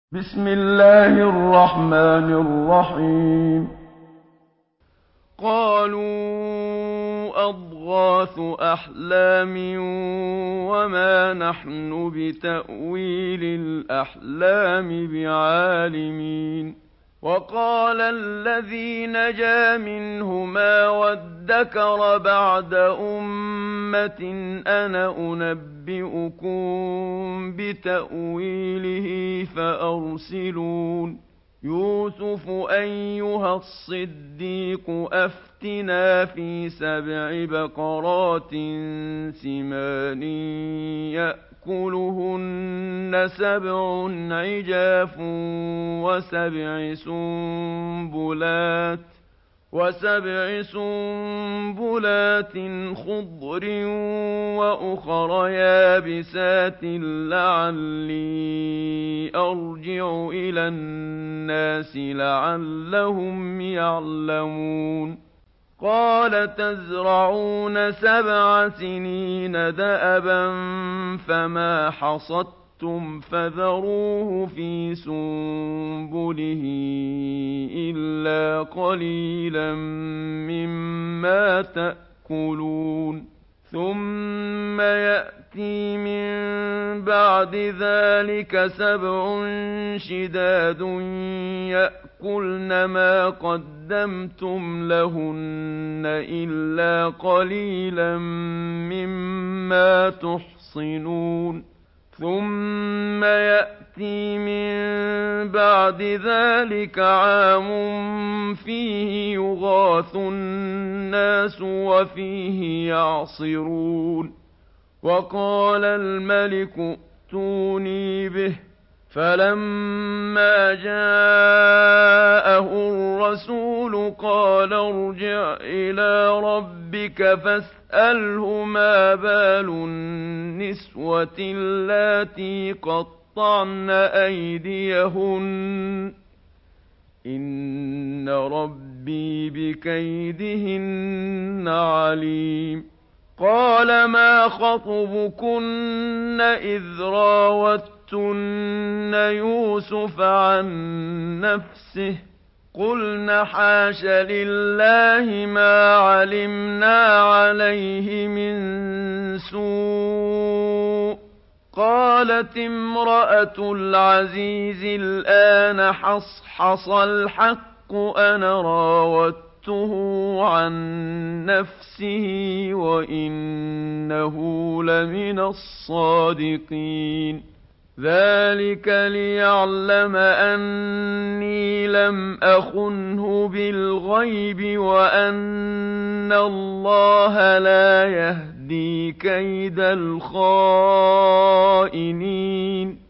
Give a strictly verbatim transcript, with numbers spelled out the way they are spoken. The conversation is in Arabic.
بسم الله الرحمن الرحيم قالوا أضغاث أحلام وما نحن بتأويل الأحلام بعالمين وقال الذي نجا منهما وادكر بعد أمة أنا أنبئكم بتأويله فأرسلون يوسف أيها الصديق أفتنا في سبع بقرات سمان يأكلهن سبع عجاف وسبع سنبلات وسبع سنبلات خضر وأخر يابسات لعلي أرجع إلى الناس لعلهم يعلمون قال تزرعون سبع سنين دأبا فما حصدتم فذروه في سنبله إلا قليلا مما تأكلون ثم يأتي من بعد ذلك سبع شداد يأكلن ما قدمتم لهن إلا قليلا مما تحصنون ثم يأتي من بعد ذلك عام فيه يغاث الناس وفيه يعصرون وقال الملك ائتوني به فلما جاءه الرسول قال ارجع إلى ربك فاسأله ما بال النسوة اللاتي قطعن أيديهن إن ربي بكيدهن عليم قال ما خطبكن إذ راوتن يوسف عن نفسه قلن حاش لله ما علمنا عليه من سوء قالت امرأة العزيز الآن حصحص الحق أنا راودته عن نفسه وإنه لمن الصادقين ذلك ليعلم أني لم أخنه بالغيب وأن الله لا يهدي كيد الخائنين